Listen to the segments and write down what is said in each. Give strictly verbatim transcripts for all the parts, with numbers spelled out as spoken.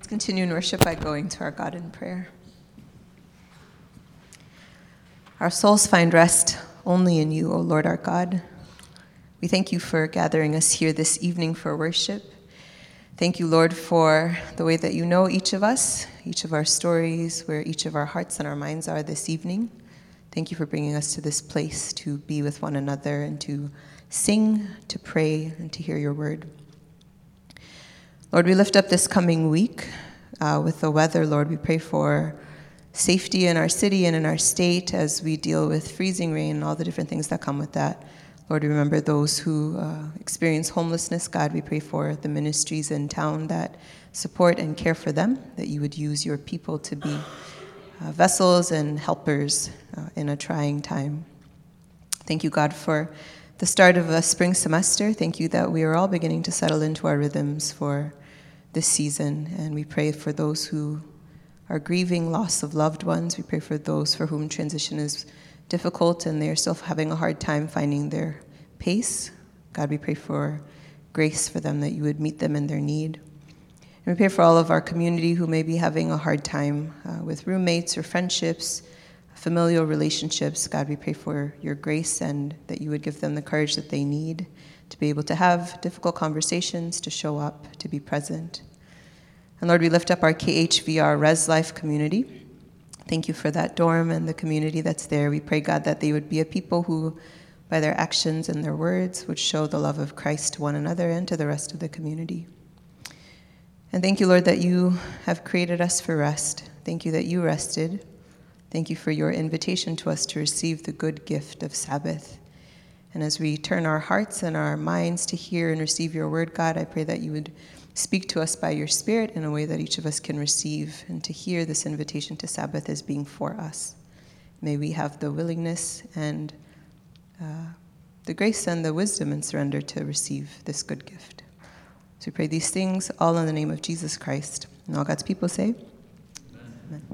Let's continue in worship by going to our God in prayer. Our souls find rest only in you, O Lord our God. We thank you for gathering us here this evening for worship. Thank you, Lord, for the way that you know each of us, each of our stories, where each of our hearts and our minds are this evening. Thank you for bringing us to this place to be with one another and to sing, to pray, and to hear your word. Lord, we lift up this coming week uh, with the weather. Lord, we pray for safety in our city and in our state as we deal with freezing rain and all the different things that come with that. Lord, we remember those who uh, experience homelessness. God, we pray for the ministries in town that support and care for them, that you would use your people to be uh, vessels and helpers uh, in a trying time. Thank you, God, for the start of a spring semester. Thank you that we are all beginning to settle into our rhythms for this season. And we pray for those who are grieving loss of loved ones. We pray for those for whom transition is difficult and they're still having a hard time finding their pace. God, we pray for grace for them, that you would meet them in their need. And we pray for all of our community who may be having a hard time uh, with roommates or friendships, familial relationships. God, we pray for your grace and that you would give them the courage that they need to be able to have difficult conversations, to show up, to be present. And Lord, we lift up our K H V R Res Life community. Thank you for that dorm and the community that's there. We pray, God, that they would be a people who, by their actions and their words, would show the love of Christ to one another and to the rest of the community. And thank you, Lord, that you have created us for rest. Thank you that you rested. Thank you for your invitation to us to receive the good gift of Sabbath. And as we turn our hearts and our minds to hear and receive your word, God, I pray that you would speak to us by your Spirit in a way that each of us can receive and to hear this invitation to Sabbath as being for us. May we have the willingness and uh, the grace and the wisdom and surrender to receive this good gift. So we pray these things all in the name of Jesus Christ. And all God's people say, Amen. Amen.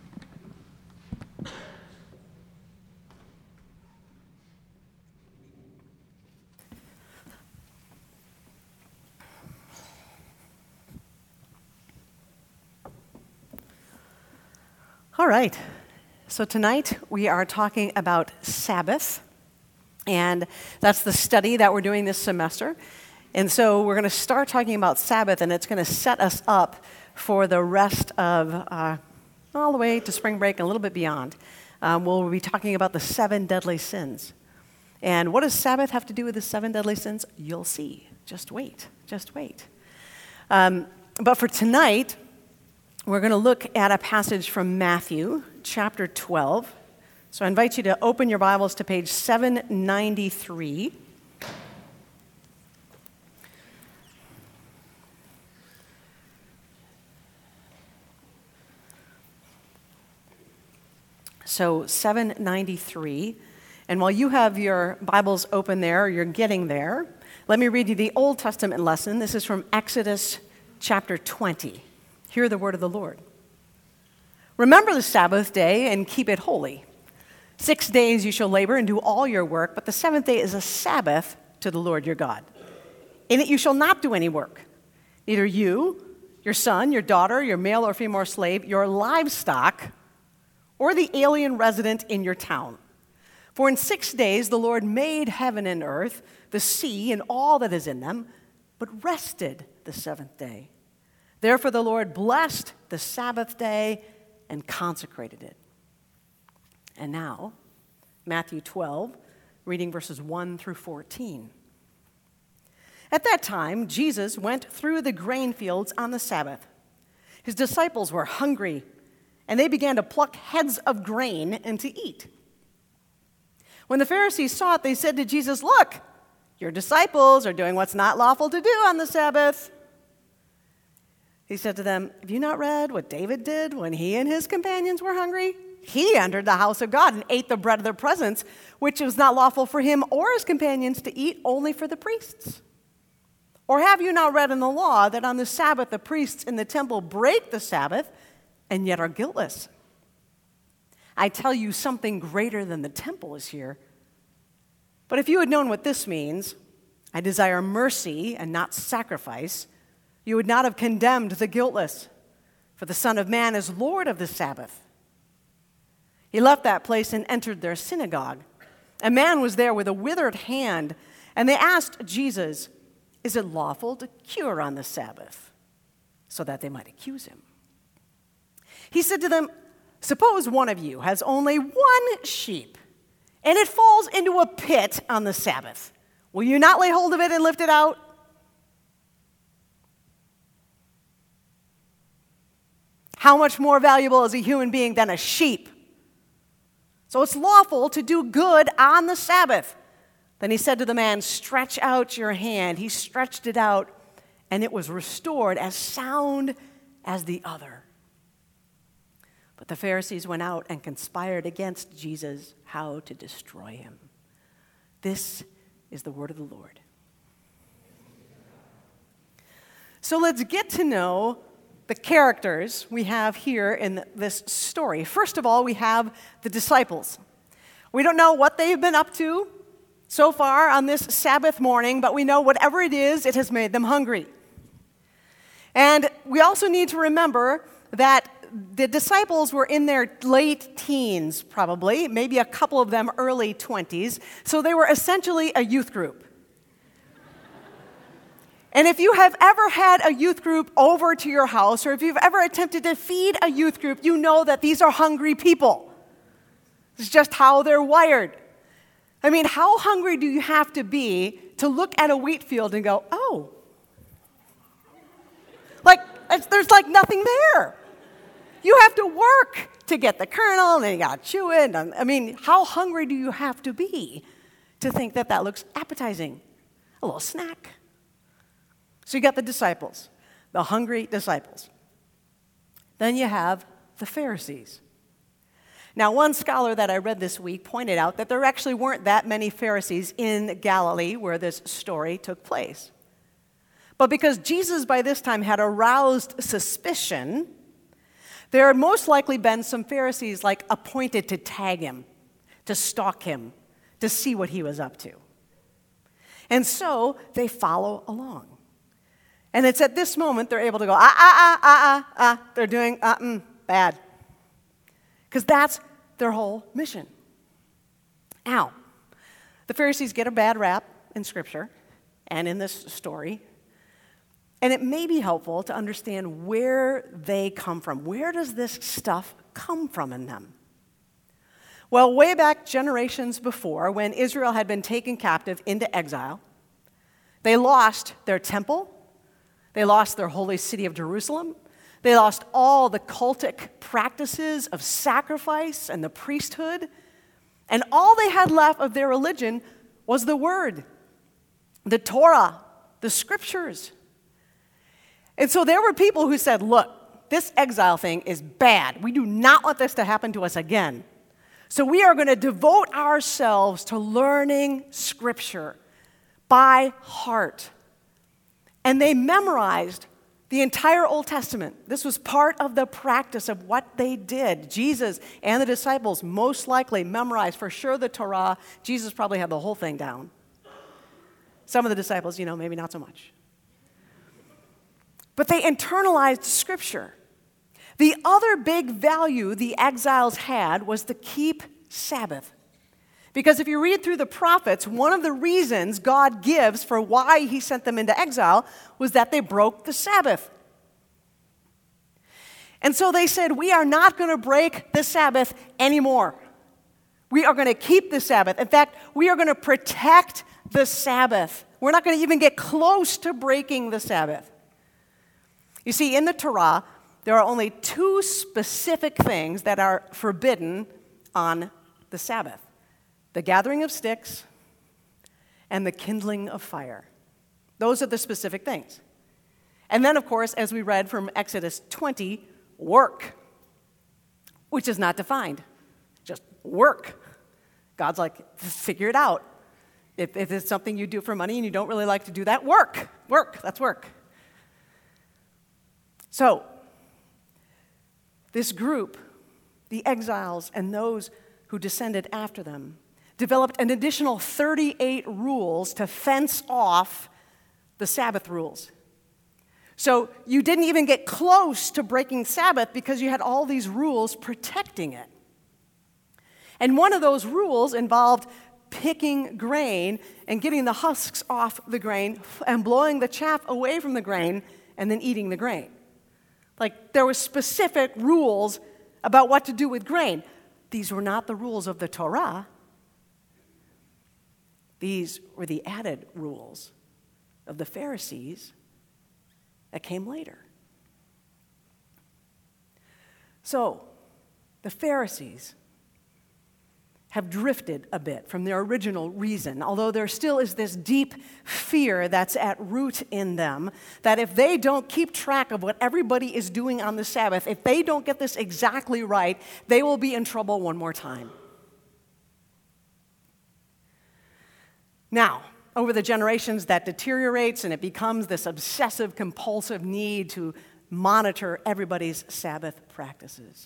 All right, so tonight we are talking about Sabbath, and that's the study that we're doing this semester. And so we're going to start talking about Sabbath, and it's going to set us up for the rest of, uh, all the way to spring break and a little bit beyond. Um, we'll be talking about the seven deadly sins. And what does Sabbath have to do with the seven deadly sins? You'll see. Just wait, just wait. Um, but for tonight, we're going to look at a passage from Matthew, chapter twelve. So I invite you to open your Bibles to page seven ninety-three. So seven ninety-three. And while you have your Bibles open there, or you're getting there, let me read you the Old Testament lesson. This is from Exodus chapter twenty. Hear the word of the Lord. Remember the Sabbath day and keep it holy. Six days you shall labor and do all your work, but the seventh day is a Sabbath to the Lord your God. In it you shall not do any work, neither you, your son, your daughter, your male or female slave, your livestock, or the alien resident in your town. For in six days the Lord made heaven and earth, the sea, and all that is in them, but rested the seventh day. Therefore the Lord blessed the Sabbath day and consecrated it. And now, Matthew twelve, reading verses one through fourteen. At that time, Jesus went through the grain fields on the Sabbath. His disciples were hungry, and they began to pluck heads of grain and to eat. When the Pharisees saw it, they said to Jesus, "Look, your disciples are doing what's not lawful to do on the Sabbath." He said to them, "Have you not read what David did when he and his companions were hungry? He entered the house of God and ate the bread of their presence, which was not lawful for him or his companions to eat, only for the priests. Or have you not read in the law that on the Sabbath the priests in the temple break the Sabbath and yet are guiltless? I tell you, something greater than the temple is here. But if you had known what this means, I desire mercy and not sacrifice, you would not have condemned the guiltless. for the Son of Man is Lord of the Sabbath." He left that place and entered their synagogue. A man was there with a withered hand, and they asked Jesus, "Is it lawful to cure on the Sabbath?" so that they might accuse him. He said to them, "Suppose one of you has only one sheep, and it falls into a pit on the Sabbath. Will you not lay hold of it and lift it out?" How much more valuable is a human being than a sheep? So it's lawful to do good on the Sabbath. Then he said to the man, "Stretch out your hand." He stretched it out, and it was restored as sound as the other. But the Pharisees went out and conspired against Jesus how to destroy him. This is the word of the Lord. So let's get to know the characters we have here in this story. First of all, we have the disciples. We don't know what they've been up to so far on this Sabbath morning, but we know whatever it is, it has made them hungry. And we also need to remember that the disciples were in their late teens, probably, maybe a couple of them early twenties, so they were essentially a youth group. And if you have ever had a youth group over to your house, or if you've ever attempted to feed a youth group, you know that these are hungry people. It's just how they're wired. I mean, how hungry do you have to be to look at a wheat field and go, "Oh, like it's, there's like nothing there." You have to work to get the kernel, and then you got to chew it. And, I mean, how hungry do you have to be to think that that looks appetizing? A little snack. So you got the disciples, the hungry disciples. Then you have the Pharisees. Now, one scholar that I read this week pointed out that there actually weren't that many Pharisees in Galilee where this story took place. But because Jesus by this time had aroused suspicion, there had most likely been some Pharisees like appointed to tag him, to stalk him, to see what he was up to. And so they follow along. And it's at this moment they're able to go, ah, ah, ah, ah, ah, ah. They're doing, uh, mm, bad. Because that's their whole mission. Now, the Pharisees get a bad rap in Scripture and in this story. And it may be helpful to understand where they come from. Where does this stuff come from in them? Well, way back generations before, when Israel had been taken captive into exile, they lost their temple. They lost their holy city of Jerusalem. They lost all the cultic practices of sacrifice and the priesthood. And all they had left of their religion was the Word, the Torah, the Scriptures. And so there were people who said, look, this exile thing is bad. We do not want this to happen to us again. So we are going to devote ourselves to learning Scripture by heart. And they memorized the entire Old Testament. This was part of the practice of what they did. Jesus and the disciples most likely memorized, for sure, the Torah. Jesus probably had the whole thing down. Some of the disciples, you know, maybe not so much. But they internalized Scripture. The other big value the exiles had was to keep Sabbath. Because if you read through the prophets, one of the reasons God gives for why he sent them into exile was that they broke the Sabbath. And so they said, we are not going to break the Sabbath anymore. We are going to keep the Sabbath. In fact, we are going to protect the Sabbath. We're not going to even get close to breaking the Sabbath. You see, in the Torah, there are only two specific things that are forbidden on the Sabbath: the gathering of sticks and the kindling of fire. Those are the specific things. And then, of course, as we read from Exodus twenty, work, which is not defined. Just work. God's like, figure it out. If, if it's something you do for money and you don't really like to do that, work. Work. That's work. So, this group, the exiles and those who descended after them, developed an additional thirty-eight rules to fence off the Sabbath rules. So you didn't even get close to breaking Sabbath because you had all these rules protecting it. And one of those rules involved picking grain and getting the husks off the grain and blowing the chaff away from the grain and then eating the grain. Like, there were specific rules about what to do with grain. These were not the rules of the Torah. These were the added rules of the Pharisees that came later. So, the Pharisees have drifted a bit from their original reason, although there still is this deep fear that's at root in them, that if they don't keep track of what everybody is doing on the Sabbath, if they don't get this exactly right, they will be in trouble one more time. Now, over the generations, that deteriorates and it becomes this obsessive, compulsive need to monitor everybody's Sabbath practices.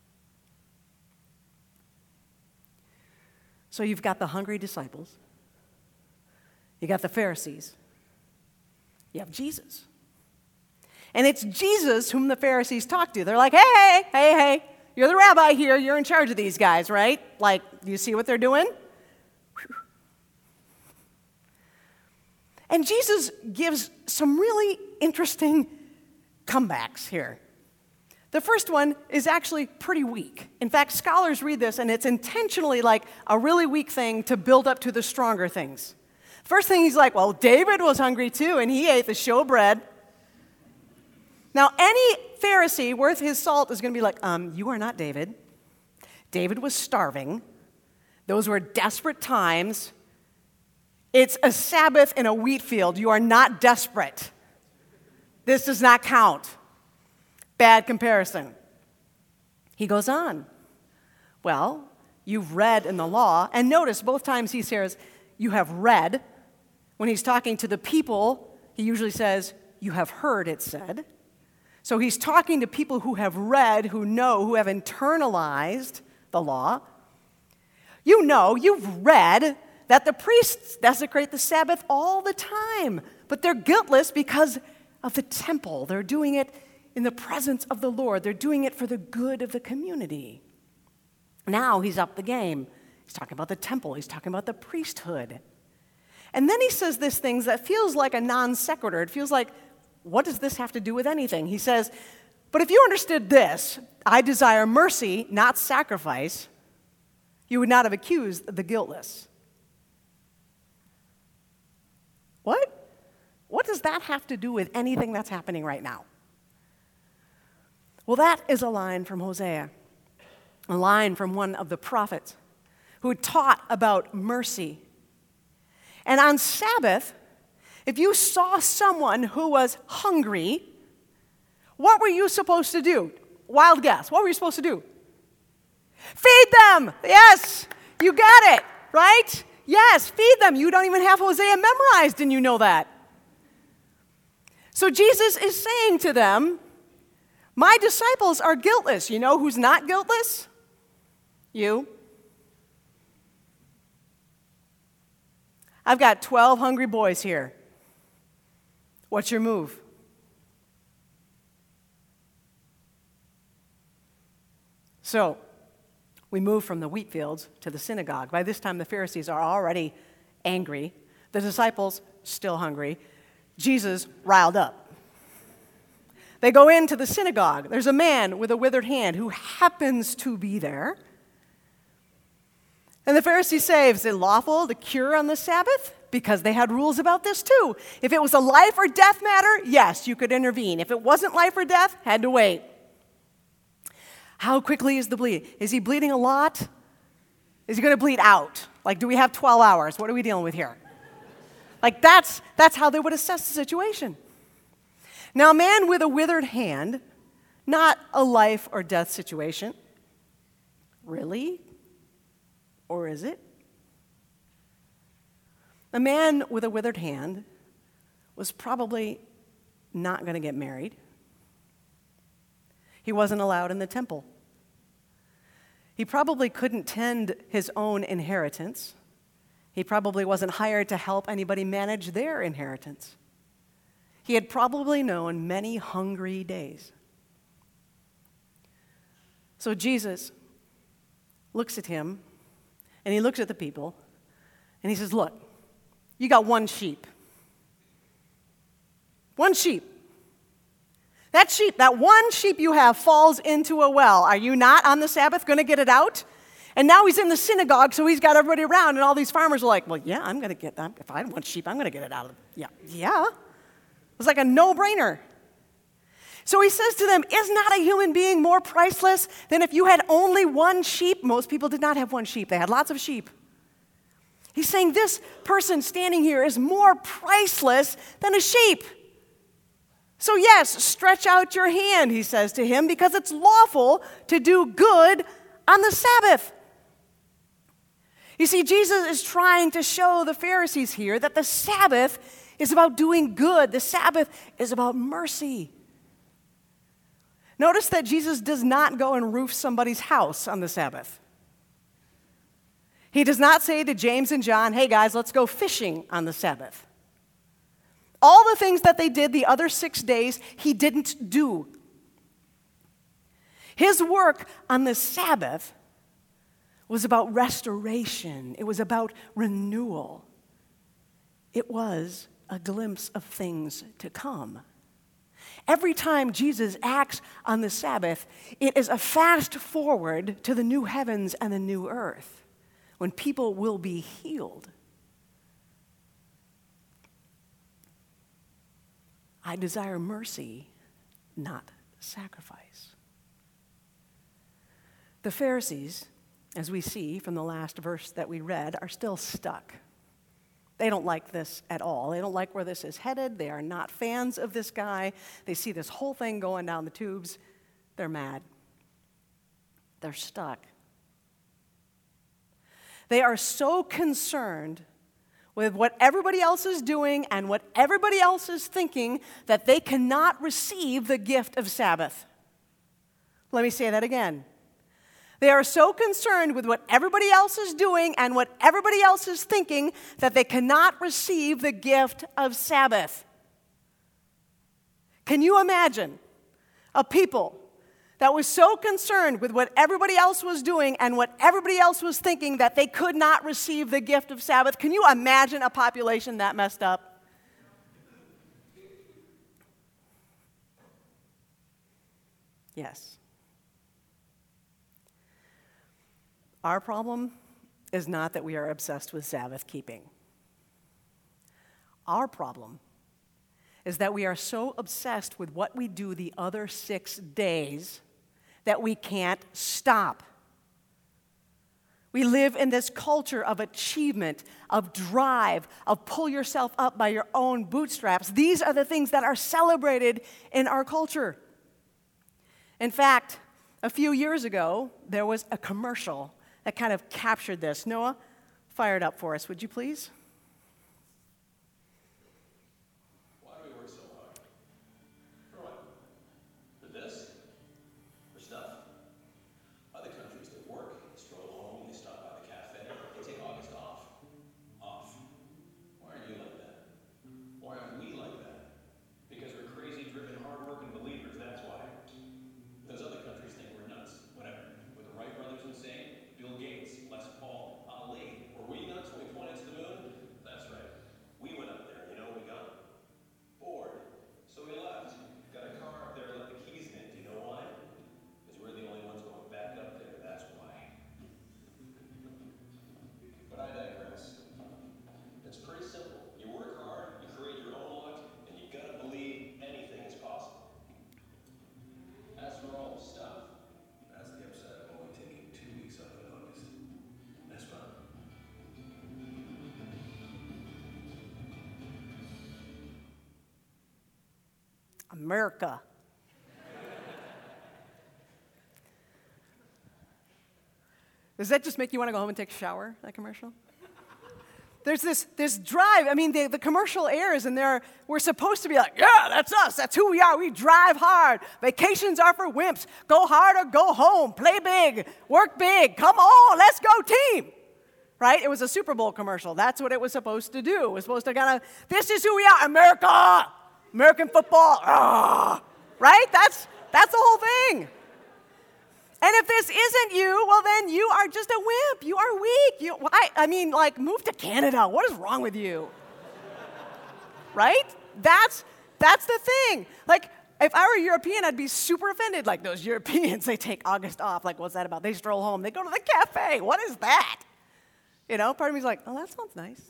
So you've got the hungry disciples, you got the Pharisees, you have Jesus. And it's Jesus whom the Pharisees talk to. They're like, hey, hey, hey, hey, you're the rabbi here, you're in charge of these guys, right? Like, do you see what they're doing? Whew. And Jesus gives some really interesting comebacks here. The first one is actually pretty weak. In fact, scholars read this, and it's intentionally like a really weak thing to build up to the stronger things. First thing, he's like, well, David was hungry too, and he ate the showbread. Now, any Pharisee worth his salt is going to be like, um, you are not David. David was starving. Those were desperate times. It's a Sabbath in a wheat field. You are not desperate. This does not count. Bad comparison. He goes on. Well, you've read in the law, and notice both times he says, you have read. When he's talking to the people, he usually says, you have heard it said. So he's talking to people who have read, who know, who have internalized the law. You know, you've read that the priests desecrate the Sabbath all the time, but they're guiltless because of the temple. They're doing it in the presence of the Lord. They're doing it for the good of the community. Now he's up the game. He's talking about the temple. He's talking about the priesthood. And then he says this thing that feels like a non sequitur. It feels like, what does this have to do with anything? He says, but if you understood this, I desire mercy, not sacrifice, you would not have accused the guiltless. What? What does that have to do with anything that's happening right now? Well, that is a line from Hosea, a line from one of the prophets who taught about mercy. And on Sabbath, if you saw someone who was hungry, what were you supposed to do? Wild guess. What were you supposed to do? Feed them. Yes, you got it, right? Yes, feed them. You don't even have Hosea memorized, and you know that. So Jesus is saying to them, my disciples are guiltless. You know who's not guiltless? You. I've got twelve hungry boys here. What's your move? So, we move from the wheat fields to the synagogue. By this time, the Pharisees are already angry. The disciples, still hungry. Jesus, riled up. They go into the synagogue. There's a man with a withered hand who happens to be there. And the Pharisees say, is it lawful to cure on the Sabbath? Because they had rules about this too. If it was a life or death matter, yes, you could intervene. If it wasn't life or death, had to wait. How quickly is the bleed? Is he bleeding a lot? Is he going to bleed out? Like, do we have twelve hours? What are we dealing with here? Like, that's, that's how they would assess the situation. Now, a man with a withered hand, not a life or death situation. Really? Or is it? A man with a withered hand was probably not going to get married. He wasn't allowed in the temple. He probably couldn't tend his own inheritance. He probably wasn't hired to help anybody manage their inheritance. He had probably known many hungry days. So Jesus looks at him, and he looks at the people, and he says, look, you got one sheep. One sheep. That sheep, that one sheep you have falls into a well. Are you not on the Sabbath going to get it out? And now he's in the synagogue, so he's got everybody around, and all these farmers are like, well, yeah, I'm going to get that. If I have one sheep, I'm going to get it out of the, yeah, yeah. It's like a no-brainer. So he says to them, is not a human being more priceless than if you had only one sheep? Most people did not have one sheep. They had lots of sheep. He's saying this person standing here is more priceless than a sheep. So yes, stretch out your hand, he says to him, because it's lawful to do good on the Sabbath. You see, Jesus is trying to show the Pharisees here that the Sabbath is about doing good. The Sabbath is about mercy. Notice that Jesus does not go and roof somebody's house on the Sabbath. He does not say to James and John, hey guys, let's go fishing on the Sabbath. All the things that they did the other six days, he didn't do. His work on the Sabbath was about restoration. It was about renewal. It was a glimpse of things to come. Every time Jesus acts on the Sabbath, it is a fast forward to the new heavens and the new earth, when people will be healed. I desire mercy, not sacrifice. The Pharisees, as we see from the last verse that we read, are still stuck. They don't like this at all. They don't like where this is headed. They are not fans of this guy. They see this whole thing going down the tubes. They're mad. They're stuck. They are so concerned with what everybody else is doing and what everybody else is thinking that they cannot receive the gift of Sabbath. Let me say that again. They are so concerned with what everybody else is doing and what everybody else is thinking that they cannot receive the gift of Sabbath. Can you imagine a people that was so concerned with what everybody else was doing and what everybody else was thinking that they could not receive the gift of Sabbath? Can you imagine a population that messed up? Yes. Our problem is not that we are obsessed with Sabbath keeping. Our problem is that we are so obsessed with what we do the other six days that we can't stop. We live in this culture of achievement, of drive, of pull yourself up by your own bootstraps. These are the things that are celebrated in our culture. In fact, a few years ago, there was a commercial that kind of captured this. Noah, fire it up for us, would you please? Why do we work so hard? For what? For this? For stuff? Other countries, they work, they stroll home, they stop by the cafe, they take August off. Off. Why aren't you like that? Why aren't we like that? Because we're crazy, driven, hard-working believers, that's why. Those other countries think we're nuts. Whatever. Were the Wright brothers insane? Bill Gates, Les Paul, Ali. Were we nuts when we pointed to the moon? That's right. We went up there, you know what we got? Bored. So we left. Got a car up there, left the keys in it. Do you know why? Because we're the only ones going back up there, that's why. But I digress. It's pretty simple. You work hard, you create your own luck, and you gotta believe anything is possible. As for all the stuff, that's the upside of only taking two weeks off in August. That's fun. America. Does that just make you want to go home and take a shower, that commercial? There's this, this drive. I mean, the, the commercial airs, and they're, we're supposed to be like, yeah, that's us. That's who we are. We drive hard. Vacations are for wimps. Go hard or go home. Play big. Work big. Come on, let's go team. Right? It was a Super Bowl commercial. That's what it was supposed to do. It was supposed to kind of, this is who we are, America. American football, ah, right? That's, that's the whole thing. And if this isn't you, well, then you are just a wimp. You are weak. You, I, I mean, like, move to Canada. What is wrong with you? Right? That's, that's the thing. Like, if I were European, I'd be super offended. Like, those Europeans, they take August off. Like, what's that about? They stroll home. They go to the cafe. What is that? You know, part of me's like, oh, that sounds nice.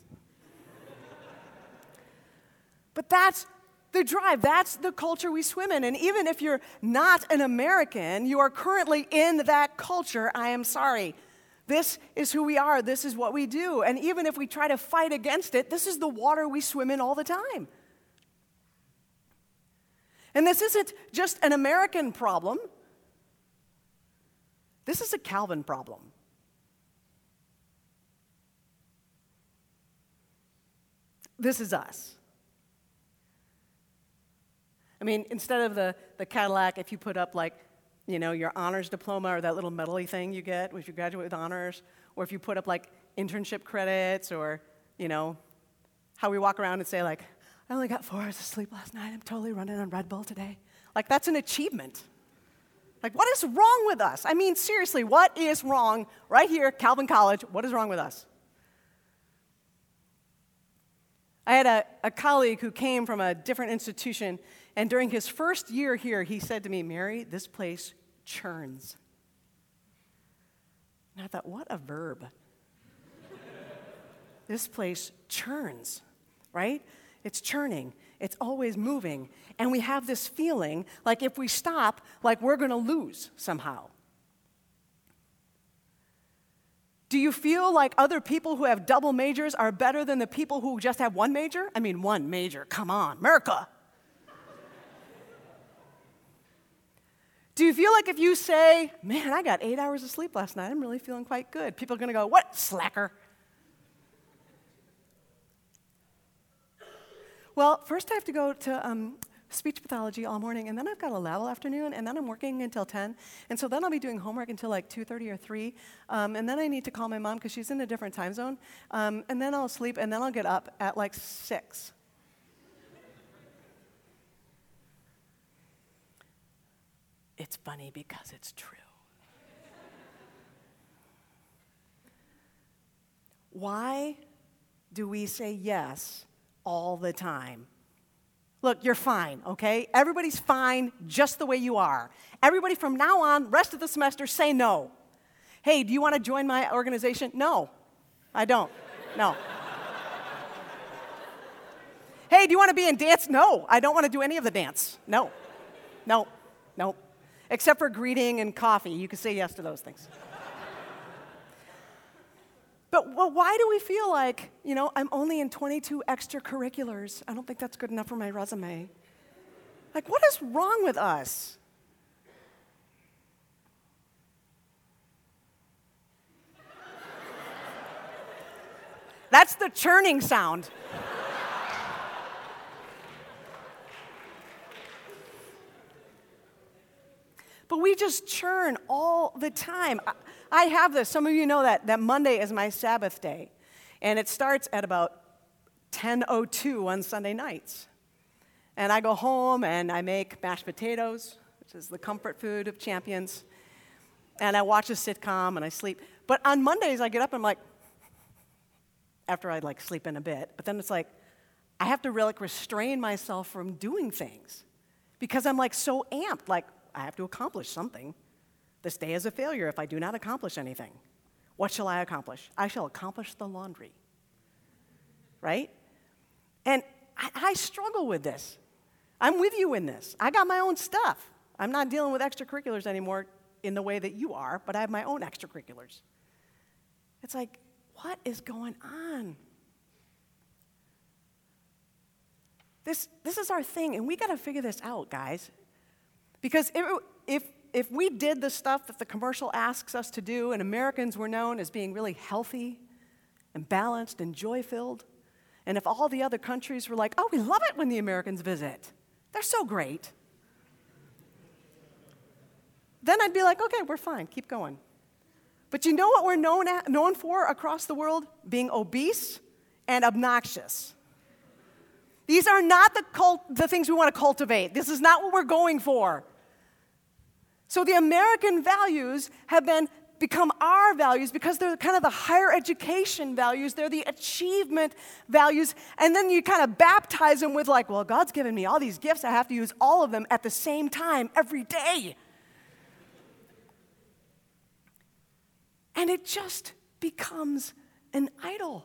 But that's the drive. That's the culture we swim in. And even if you're not an American, you are currently in that culture. I am sorry. This is who we are. This is what we do. And even if we try to fight against it, this is the water we swim in all the time. And this isn't just an American problem. This is a Calvin problem. This is us. I mean, instead of the, the Cadillac, if you put up, like, you know, your honors diploma or that little medal-y thing you get if you graduate with honors, or if you put up, like, internship credits, or, you know, how we walk around and say, like, I only got four hours of sleep last night. I'm totally running on Red Bull today. Like, that's an achievement. Like, what is wrong with us? I mean, seriously, what is wrong right here, Calvin College? What is wrong with us? I had a, a colleague who came from a different institution, and during his first year here, he said to me, Mary, this place churns. And I thought, what a verb. This place churns, right? It's churning. It's always moving. And we have this feeling like if we stop, like we're going to lose somehow. Do you feel like other people who have double majors are better than the people who just have one major? I mean, one major. Come on, America. Do you feel like if you say, man, I got eight hours of sleep last night, I'm really feeling quite good, people are going to go, what, slacker? Well, first I have to go to um, speech pathology all morning, and then I've got a lab all afternoon, and then I'm working until ten, and so then I'll be doing homework until like two thirty or three, um, and then I need to call my mom because she's in a different time zone, um, and then I'll sleep, and then I'll get up at like six. It's funny because it's true. Why do we say yes all the time? Look, you're fine, okay? Everybody's fine just the way you are. Everybody from now on, rest of the semester, say no. Hey, do you want to join my organization? No, I don't. No. Hey, do you want to be in dance? No, I don't want to do any of the dance. No, no, no. Except for greeting and coffee. You can say yes to those things. But well, why do we feel like, you know, I'm only in twenty-two extracurriculars? I don't think that's good enough for my resume. Like, what is wrong with us? That's the churning sound. But we just churn all the time. I, I have this. Some of you know that, that Monday is my Sabbath day. And it starts at about ten oh two on Sunday nights. And I go home and I make mashed potatoes, which is the comfort food of champions. And I watch a sitcom and I sleep. But on Mondays, I get up and I'm like, after I like sleep in a bit, but then it's like, I have to really like, restrain myself from doing things because I'm like so amped, like I have to accomplish something. This day is a failure if I do not accomplish anything. What shall I accomplish? I shall accomplish the laundry, right? And I, I struggle with this. I'm with you in this. I got my own stuff. I'm not dealing with extracurriculars anymore in the way that you are, but I have my own extracurriculars. It's like, what is going on? This, this is our thing, and we got to figure this out, guys. Because if, if, if we did the stuff that the commercial asks us to do, and Americans were known as being really healthy and balanced and joy-filled, and if all the other countries were like, oh, we love it when the Americans visit. They're so great. Then I'd be like, okay, we're fine, keep going. But you know what we're known, at, known for across the world? Being obese and obnoxious. These are not the, cult, the things we want to cultivate. This is not what we're going for. So the American values have been become our values because they're kind of the higher education values. They're the achievement values. And then you kind of baptize them with like, well, God's given me all these gifts. I have to use all of them at the same time every day. And it just becomes an idol.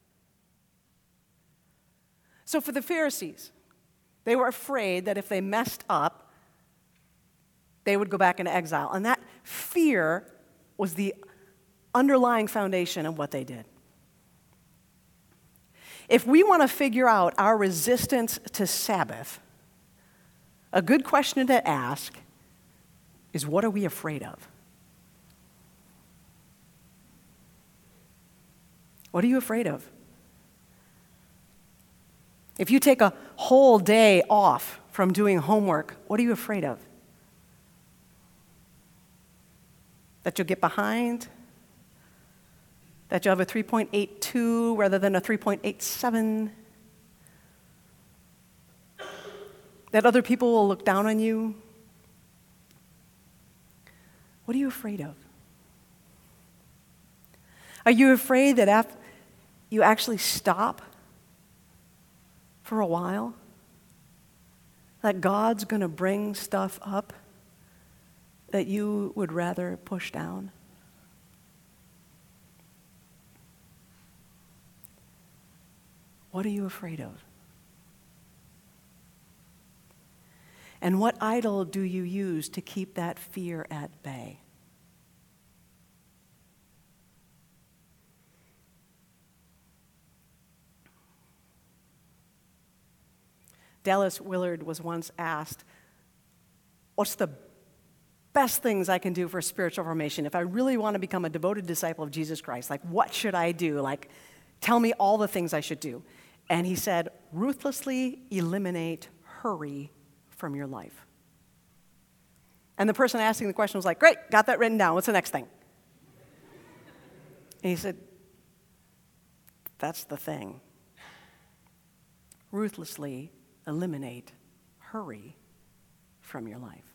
So for the Pharisees, they were afraid that if they messed up, they would go back into exile. And that fear was the underlying foundation of what they did. If we want to figure out our resistance to Sabbath, a good question to ask is, what are we afraid of? What are you afraid of? If you take a whole day off from doing homework, what are you afraid of? That you'll get behind? That you'll have a three point eight two rather than a three point eight seven? That other people will look down on you? What are you afraid of? Are you afraid that after you actually stop for a while, that God's going to bring stuff up that you would rather push down? What are you afraid of? And what idol do you use to keep that fear at bay? Dallas Willard was once asked, what's the best things I can do for spiritual formation? If I really want to become a devoted disciple of Jesus Christ, like, what should I do? Like, tell me all the things I should do. And he said, ruthlessly eliminate hurry from your life. And the person asking the question was like, great, got that written down. What's the next thing? And he said, that's the thing. Ruthlessly eliminate hurry from your life.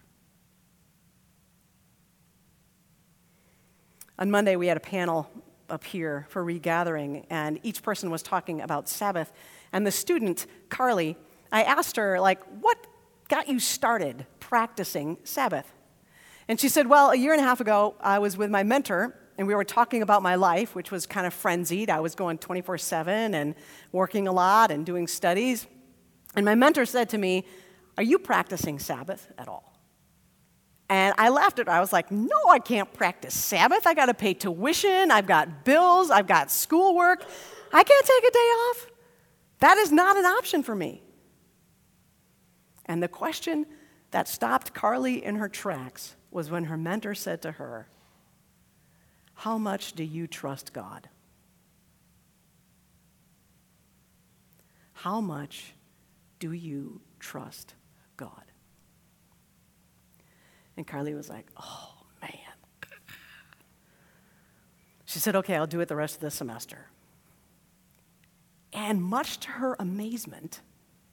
On Monday, we had a panel up here for regathering, and each person was talking about Sabbath. And the student, Carly, I asked her, like, what got you started practicing Sabbath? And she said, well, a year and a half ago, I was with my mentor, and we were talking about my life, which was kind of frenzied. I was going twenty-four seven and working a lot and doing studies. And my mentor said to me, are you practicing Sabbath at all? And I laughed at her. I was like, no, I can't practice Sabbath. I got to pay tuition. I've got bills. I've got schoolwork. I can't take a day off. That is not an option for me. And the question that stopped Carly in her tracks was when her mentor said to her, how much do you trust God? How much do you trust God? And Carly was like, oh, man. She said, okay, I'll do it the rest of the semester. And much to her amazement,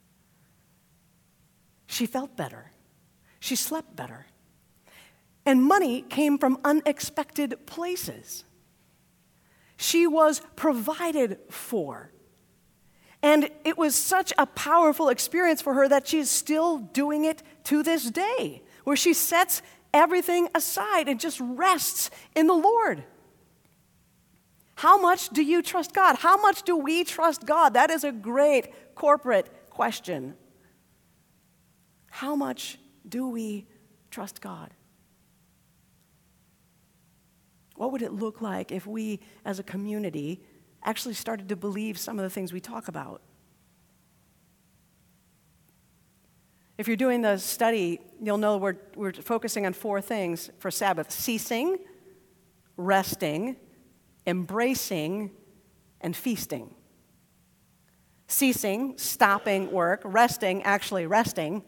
she felt better. She slept better. And money came from unexpected places. She was provided for. And it was such a powerful experience for her that she's still doing it to this day, where she sets everything aside and just rests in the Lord. How much do you trust God? How much do we trust God? That is a great corporate question. How much do we trust God? What would it look like if we, as a community, actually started to believe some of the things we talk about? If you're doing the study, you'll know we're, we're focusing on four things for Sabbath: ceasing, resting, embracing, and feasting. Ceasing, stopping work; resting, actually resting;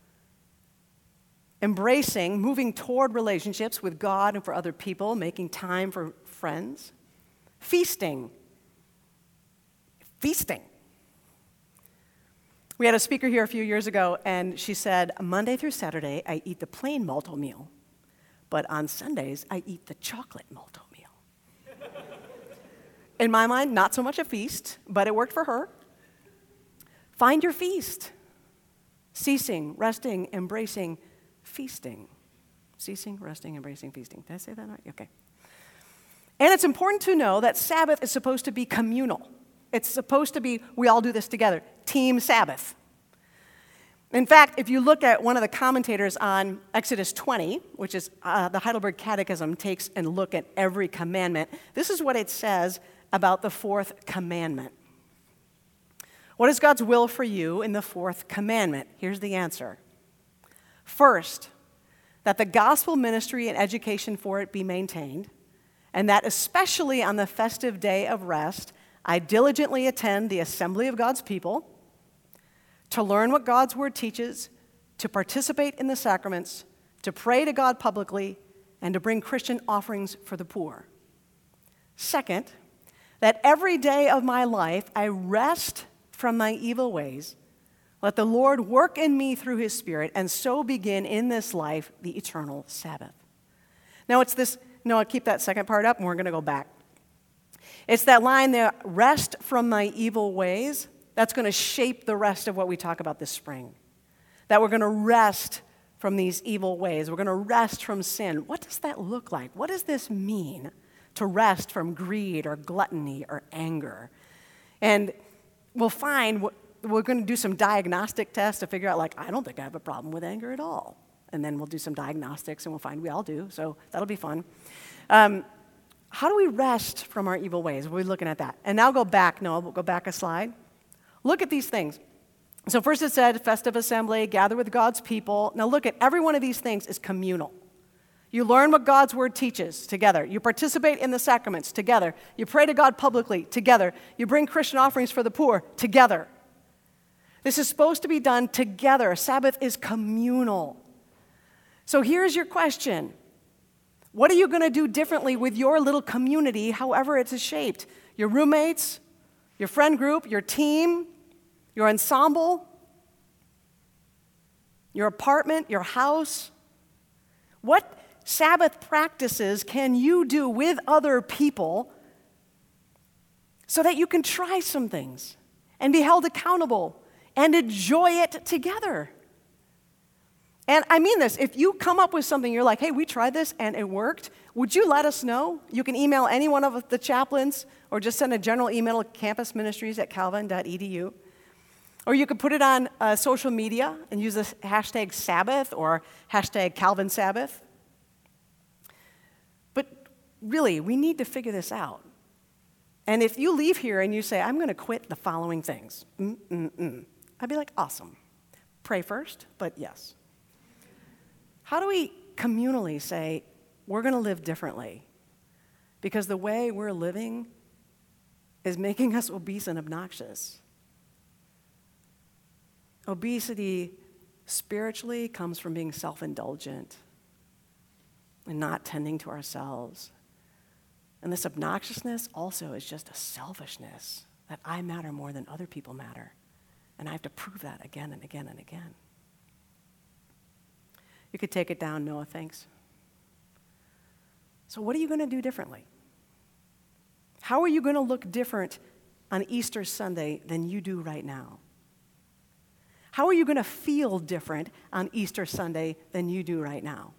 embracing, moving toward relationships with God and for other people, making time for friends; feasting, feasting. We had a speaker here a few years ago, and she said, Monday through Saturday, I eat the plain malto meal, but on Sundays, I eat the chocolate malto meal. In my mind, not so much a feast, but it worked for her. Find your feast. Ceasing, resting, embracing, feasting. Ceasing, resting, embracing, feasting. Did I say that right? Okay. And it's important to know that Sabbath is supposed to be communal. It's supposed to be, we all do this together. Team Sabbath. In fact, if you look at one of the commentators on Exodus twenty, which is uh, the Heidelberg Catechism takes and look at every commandment, this is what it says about the fourth commandment. What is God's will for you in the fourth commandment? Here's the answer. First, that the gospel ministry and education for it be maintained, and that especially on the festive day of rest, I diligently attend the assembly of God's people, to learn what God's word teaches, to participate in the sacraments, to pray to God publicly, and to bring Christian offerings for the poor. Second, that every day of my life I rest from my evil ways. Let the Lord work in me through his Spirit, and so begin in this life the eternal Sabbath. Now it's this, no, I'll keep that second part up, and we're going to go back. It's that line there, rest from my evil ways, that's going to shape the rest of what we talk about this spring. That we're going to rest from these evil ways. We're going to rest from sin. What does that look like? What does this mean to rest from greed or gluttony or anger? And we'll find, we're going to do some diagnostic tests to figure out, like, I don't think I have a problem with anger at all. And then we'll do some diagnostics, and we'll find we all do, so that'll be fun. Um, how do we rest from our evil ways? We'll be looking at that. And now go back, Noah, we'll go back a slide. Look at these things. So first it said, festive assembly, gather with God's people. Now look at every one of these things is communal. You learn what God's word teaches together. You participate in the sacraments together. You pray to God publicly together. You bring Christian offerings for the poor together. This is supposed to be done together. Sabbath is communal. So here's your question. What are you going to do differently with your little community, however it's shaped? Your roommates, your friend group, your team, your ensemble, your apartment, your house. What Sabbath practices can you do with other people so that you can try some things and be held accountable and enjoy it together? And I mean this, if you come up with something, you're like, hey, we tried this and it worked, would you let us know? You can email any one of the chaplains or just send a general email to campusministries at calvin dot e d u. Or you could put it on uh, social media and use the hashtag Sabbath or hashtag Calvin Sabbath. But really, we need to figure this out. And if you leave here and you say, I'm going to quit the following things, Mm-mm-mm. I'd be like, awesome. Pray first, but yes. How do we communally say, we're going to live differently? Because the way we're living is making us obese and obnoxious. Obesity spiritually comes from being self-indulgent and not tending to ourselves. And this obnoxiousness also is just a selfishness, that I matter more than other people matter. And I have to prove that again and again and again. You could take it down, Noah, thanks. So what are you going to do differently? How are you going to look different on Easter Sunday than you do right now? How are you going to feel different on Easter Sunday than you do right now?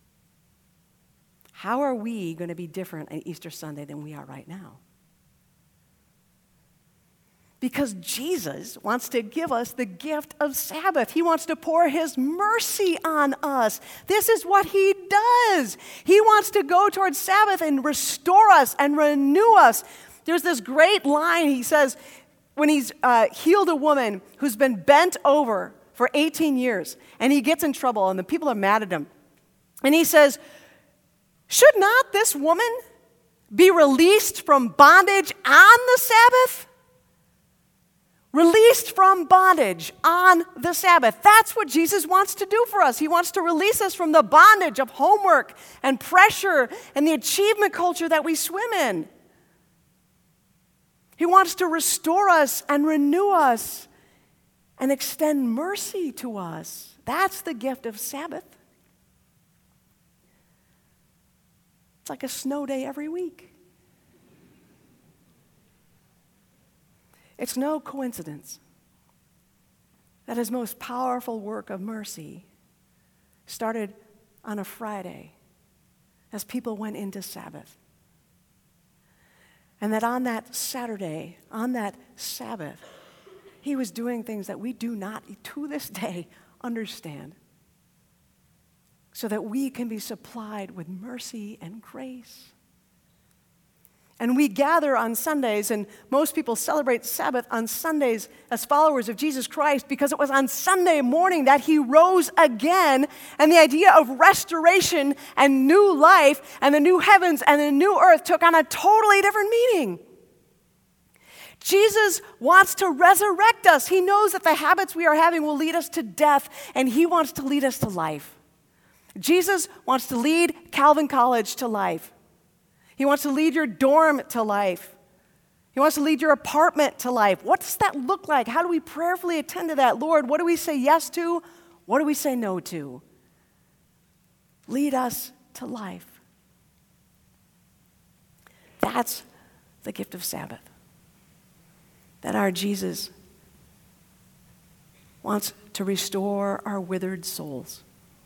How are we going to be different on Easter Sunday than we are right now? Because Jesus wants to give us the gift of Sabbath. He wants to pour his mercy on us. This is what he does. He wants to go towards Sabbath and restore us and renew us. There's this great line he says, when he's uh, healed a woman who's been bent over for eighteen years, and he gets in trouble, and the people are mad at him. And he says, should not this woman be released from bondage on the Sabbath? Released from bondage on the Sabbath. That's what Jesus wants to do for us. He wants to release us from the bondage of homework and pressure and the achievement culture that we swim in. He wants to restore us and renew us and extend mercy to us. That's the gift of Sabbath. It's like a snow day every week. It's no coincidence that his most powerful work of mercy started on a Friday as people went into Sabbath. And that on that Saturday, on that Sabbath, he was doing things that we do not, to this day, understand, so that we can be supplied with mercy and grace. And we gather on Sundays, and most people celebrate Sabbath on Sundays as followers of Jesus Christ because it was on Sunday morning that he rose again, and the idea of restoration and new life and the new heavens and the new earth took on a totally different meaning. Jesus wants to resurrect us. He knows that the habits we are having will lead us to death, and he wants to lead us to life. Jesus wants to lead Calvin College to life. He wants to lead your dorm to life. He wants to lead your apartment to life. What does that look like? How do we prayerfully attend to that? Lord, what do we say yes to? What do we say no to? Lead us to life. That's the gift of Sabbath. That our Jesus wants to restore our withered souls.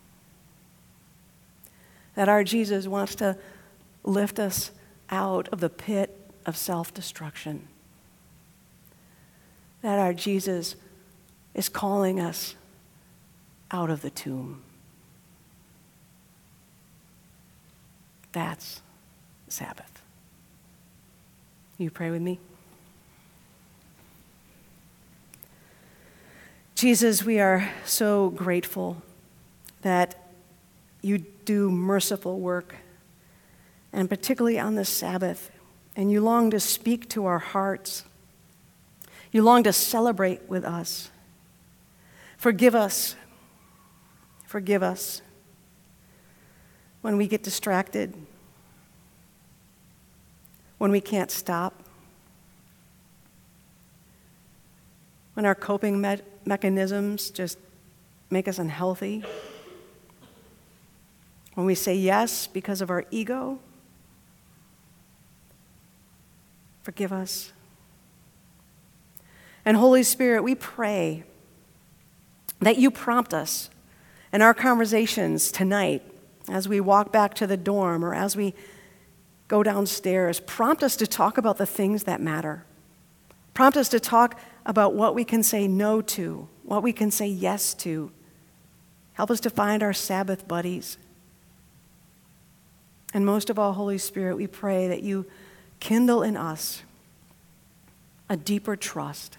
That our Jesus wants to lift us out of the pit of self-destruction. That our Jesus is calling us out of the tomb. That's Sabbath. You pray with me? Jesus, we are so grateful that you do merciful work, and particularly on the Sabbath, and you long to speak to our hearts. You long to celebrate with us. Forgive us. Forgive us when we get distracted, when we can't stop, when our coping me- mechanisms just make us unhealthy, when we say yes because of our ego. Forgive us. And Holy Spirit, we pray that you prompt us in our conversations tonight as we walk back to the dorm or as we go downstairs. Prompt us to talk about the things that matter. Prompt us to talk about what we can say no to, what we can say yes to. Help us to find our Sabbath buddies. And most of all, Holy Spirit, we pray that you kindle in us a deeper trust.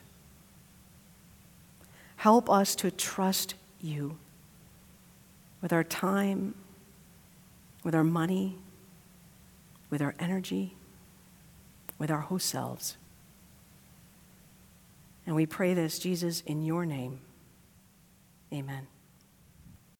Help us to trust you with our time, with our money, with our energy, with our whole selves. And we pray this, Jesus, in your name. Amen.